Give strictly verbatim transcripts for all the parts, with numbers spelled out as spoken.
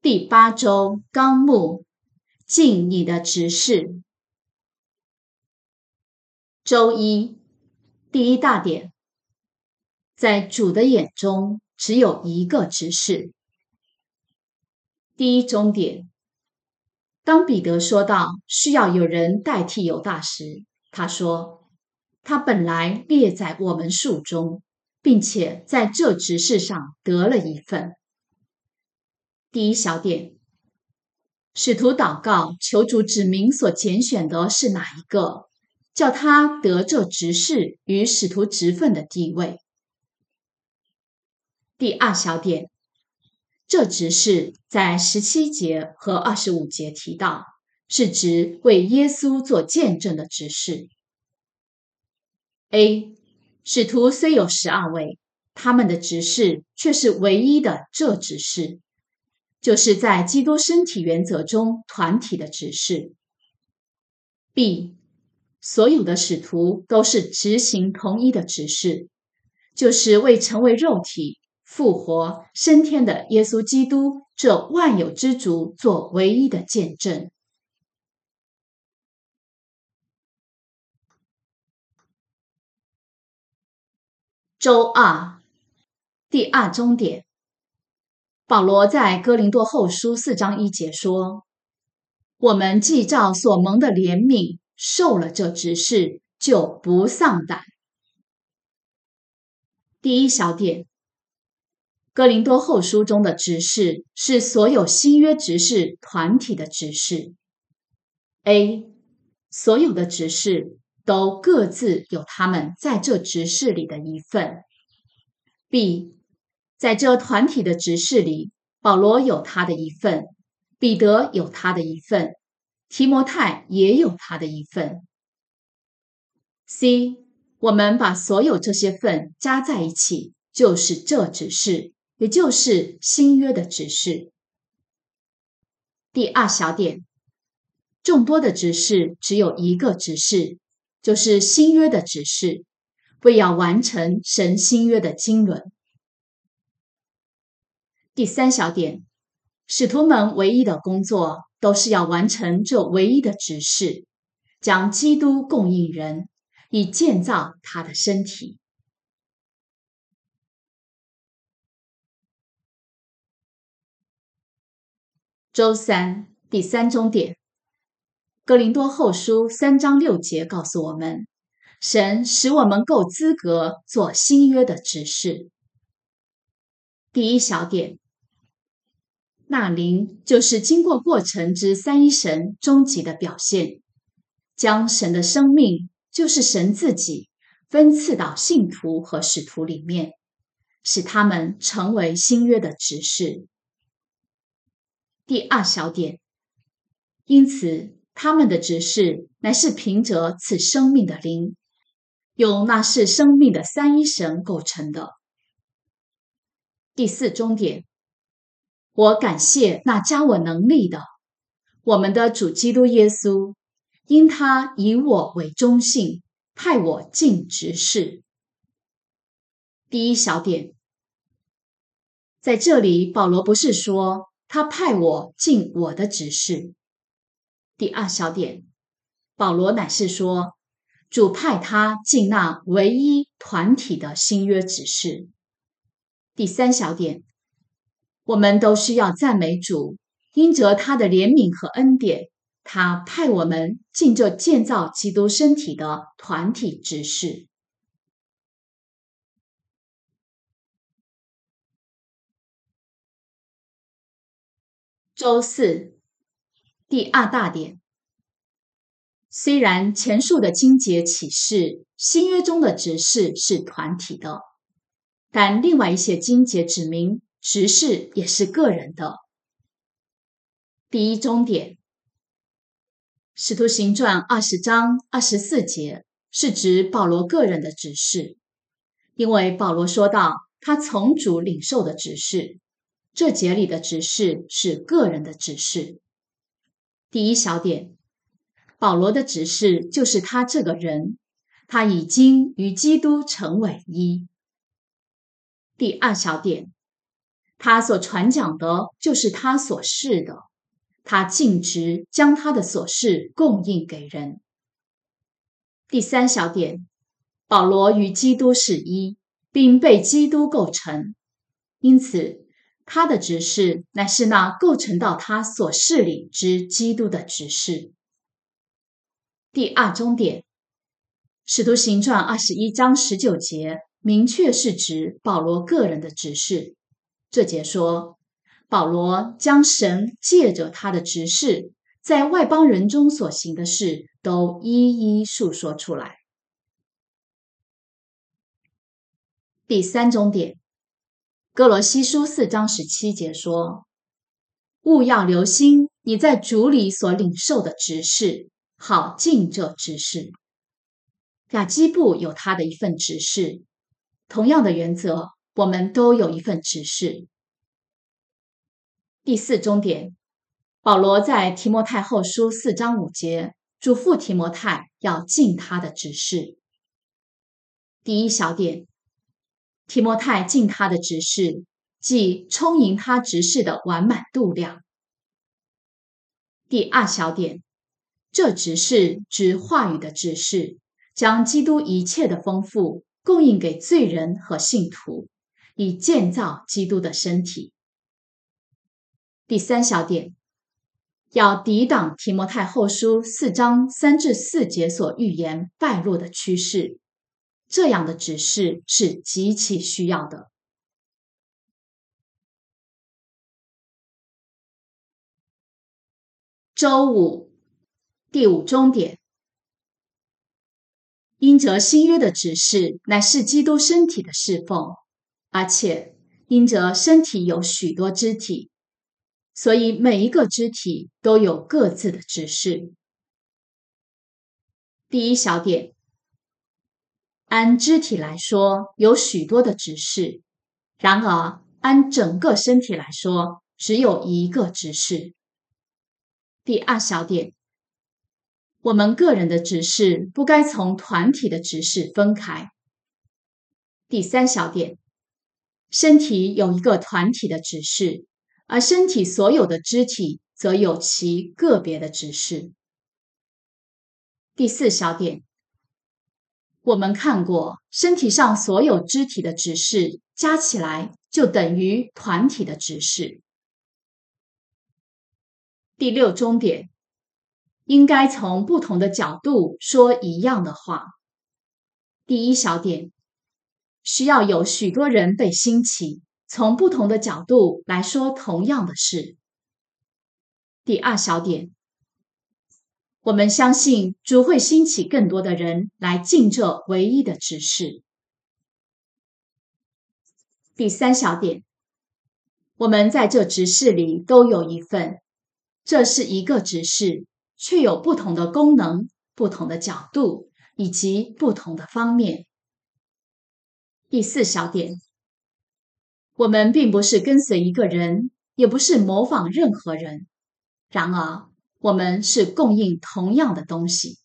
第八周纲目，尽你的职事。周一，第一大点，在主的眼中只有一个职事。第一中点，当彼得说到需要有人代替犹大时，他说，他本来列在我们数中，并且在这职事上得了一份。第一小点，使徒祷告求主指明所拣选的是哪一个，叫他得这职事与使徒职分的地位。第二小点，这职事在十七节和二十五节提到，是指为耶稣做见证的职事。A. 使徒虽有十二位，他们的职事却是唯一的这职事，就是在基督身体原则中团体的职事。B. 所有的使徒都是执行同一的职事，就是为成为肉体、复活、升天的耶稣基督这万有之主做唯一的见证。周二，第二中点，保罗在哥林多后书四章一节说，我们既照所蒙的怜悯受了这职事，就不丧胆。第一小点，哥林多后书中的职事是所有新约职事团体的职事。A. 所有的职事都各自有他们在这职事里的一份。B. 在这团体的职事里，保罗有他的一份，彼得有他的一份，提摩太也有他的一份。C. 我们把所有这些份加在一起，就是这职事，也就是新约的职事。第二小点，众多的职事只有一个职事，就是新约的职事，为要完成神新约的经纶。第三小点，使徒们唯一的工作都是要完成这唯一的职事，将基督供应人，以建造他的身体。周三，第三中点，哥林多后书三章六节告诉我们，神使我们够资格做新约的职事。第一小点，那灵就是经过过程之三一神终极的表现，将神的生命，就是神自己，分赐到信徒和使徒里面，使他们成为新约的职事。第二小点，因此他们的职事乃是凭着此生命的灵，由那是生命的三一神构成的。第四中点，我感谢那加我能力的，我们的主基督耶稣，因他以我为中信，派我尽职事。第一小点，在这里保罗不是说他派我尽我的职事。第二小点，保罗乃是说主派他尽那唯一团体的新约职事。第三小点，我们都需要赞美主，因着他的怜悯和恩典，他派我们尽这建造基督身体的团体职事。周四，第二大点，虽然前述的经节启示新约中的职事是团体的，但另外一些经节指明职事也是个人的。第一中点，使徒行传二十章二十四节是指保罗个人的职事，因为保罗说到他从主领受的职事，这节里的职事是个人的职事。第一小点，保罗的职事就是他这个人，他已经与基督成为一。第二小点， 他所传讲的就是他所示的，他尽职将他的所示供应给人。第三小点，保罗与基督是一，并被基督构成，因此他的执事乃是那构成到他所示里之基督的执事。第二中点，使徒行传二十一章十九节明确是指保罗个人的执事。这节说，保罗将神借着他的执事在外邦人中所行的事都一一述说出来。第三中点，哥罗西书四章十七节说，务要留心你在主里所领受的职事，好尽这职事。亚基布有他的一份职事，同样的原则，我们都有一份职事。第四中点，保罗在提摩太后书四章五节嘱咐提摩太要尽他的职事。第一小点，提摩太尽他的职事，即充盈他职事的完满度量。第二小点，这职事指话语的指示，将基督一切的丰富供应给罪人和信徒，以建造基督的身体。第三小点，要抵挡提摩太后书四章三至四节所预言败落的趋势，这样的指示是极其需要的。周五，第五中点，因着新约的指示乃是基督身体的侍奉，而且因着身体有许多肢体，所以每一个肢体都有各自的指示。第一小点，按肢体来说有许多的指示，然而按整个身体来说只有一个指示。第二小点，我们个人的指示不该从团体的指示分开。第三小点，身体有一个团体的指示，而身体所有的肢体则有其个别的指示。第四小点，我们看过身体上所有肢体的指示加起来就等于团体的指示。第六中点，应该从不同的角度说一样的话。第一小点，需要有许多人被兴起，从不同的角度来说同样的事。第二小点，我们相信主会兴起更多的人来尽这唯一的指示。第三小点，我们在这指示里都有一份，这是一个指示，却有不同的功能、不同的角度以及不同的方面。第四小点，我们并不是跟随一个人，也不是模仿任何人，然而我们是供应同样的东西。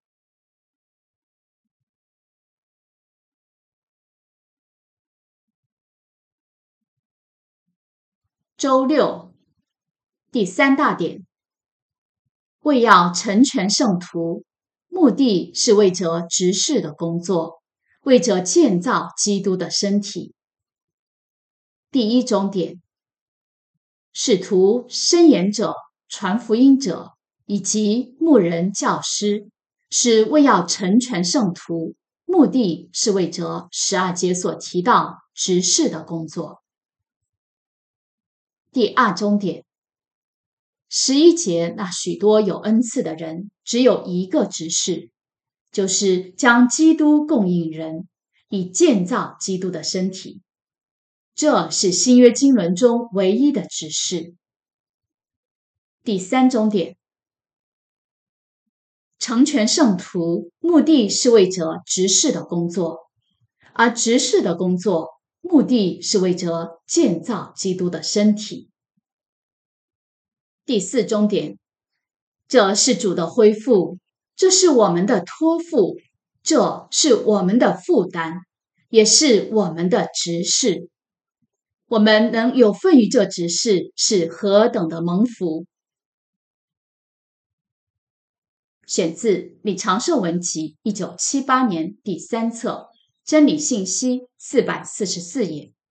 周六，第三大点，为要成全圣徒，目的是为着执事的工作，为着建造基督的身体。第一中点，使徒、申言者、传福音者以及牧人、教师，是为要成全圣徒，目的是为着十二节所提到执事的工作。第二中点，十一节那许多有恩赐的人，只有一个执事，就是将基督供应人，以建造基督的身体。这是新约经纶中唯一的指示。第三中点，成全圣徒，目的是为着执事的工作，而执事的工作，目的是为着建造基督的身体。第四中点，这是主的恢复，这是我们的托付，这是我们的负担，也是我们的执事。 我们能有份于这职事，是何等的蒙福！选自《李长寿文集》一九七八年第三册，真理信息四百四十四页。